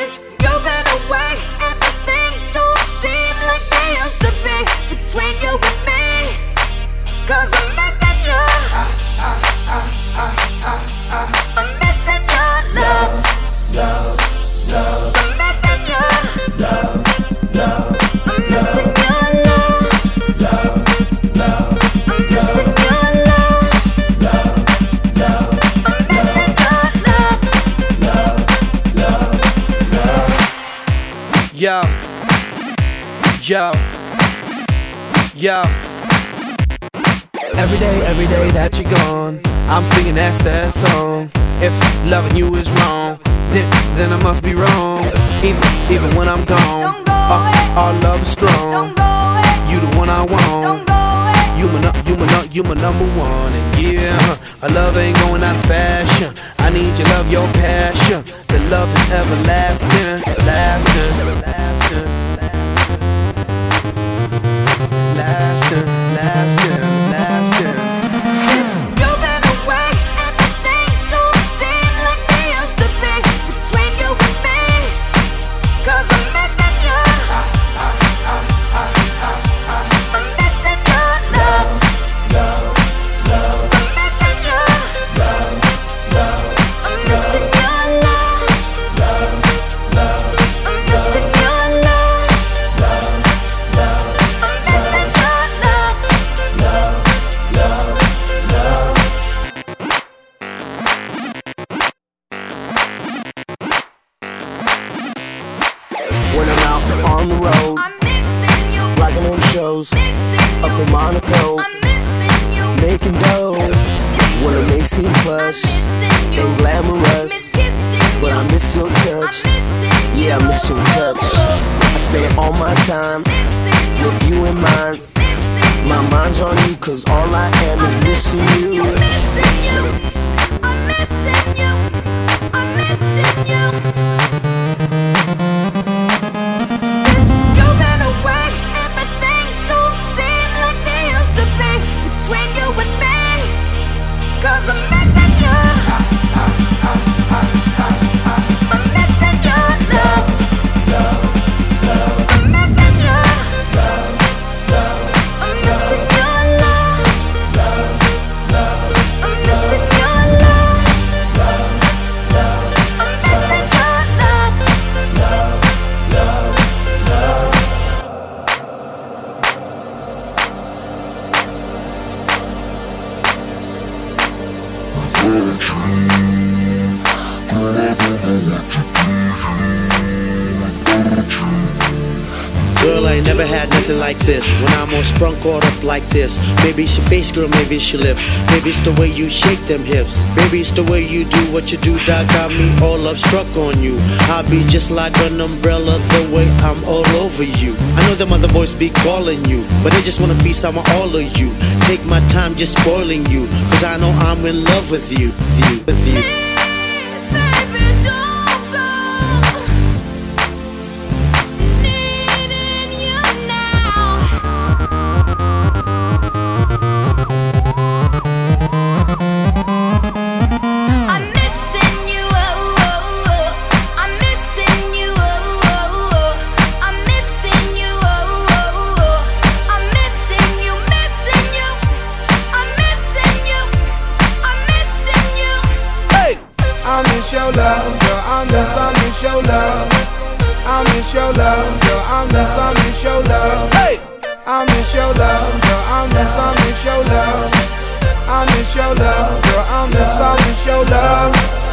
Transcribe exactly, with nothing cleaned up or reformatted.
Since you've been away, everything don't seem like they used to be between you and me. Cause I'm missing you. I'm missing your love. Love, love, I'm missing you. love, love, I'm missing your love. love, love, I'm missing your love. love, love, I'm missing your love. love, love, love. Yo, yo, yo. Every day, every day that you're gone, I'm singing that sad song. If loving you is wrong, then, then I must be wrong. Even, even when I'm gone, Don't go our, away. our love is strong. Don't go away. You the one I Don't want. go away. You my, nu- you my, nu- you my number one. And yeah, our love ain't going out of fashion. I need your love, your passion. The love is everlasting, lasting, lasting, lasting, lasting, lasting. You've been away, everything don't seem like they used to be between you and me. Cause I'm missing you. I'm missing your love. Love, love, I'm missing you. love, love, I'm missing your love. love, love, I'm missing your love. love, love, I'm missing your love. love, love, love. When I'm out on the road, I'm missing you. rocking them shows, Missing up you. in Monaco, I'm missing you. making dough. Well, it may seem I'm plush missing you. and glamorous, Miss kissing but you. I miss your I'm touch. missing you. Yeah, I miss your touch. I spend all my time Missing you. with you in mind. Missing My you. mind's on you, cause all I am I'm is missing missing you. you. Missing you. I'm missing you. I'm missing you. Since you've been away, everything don't seem like they used to be between you and me. Cause I'm missing you. I'm missing your love. I'm missing you. I'm missing your love. I'm missing your love. I'm missing your love. Girl, I ain't never had nothing like this. When I'm all sprung caught up like this. Maybe it's your face, girl, maybe it's your lips. Maybe it's the way you shake them hips. Maybe it's the way you do what you do that got me all up struck on you. I'll be just like an umbrella the way I'm all over you. I know them other boys be calling you, but they just wanna be some of all of you. Take my time just spoiling you, cause I know I'm in love with you, with you, with you. Baby, don't go. Needing you now. I'm missing you. Oh, oh, oh. I'm missing you. Oh, oh, oh. I'm missing you. Oh, oh, oh. I'm missing you. Missing you. I'm missing you. I'm missing you. Hey! I miss your love, girl. I miss, I miss your love. I miss your love, girl. I miss, I miss your love. Hey! I miss your love, girl. I miss, I miss your love. I miss your love, girl. I miss, I miss your love.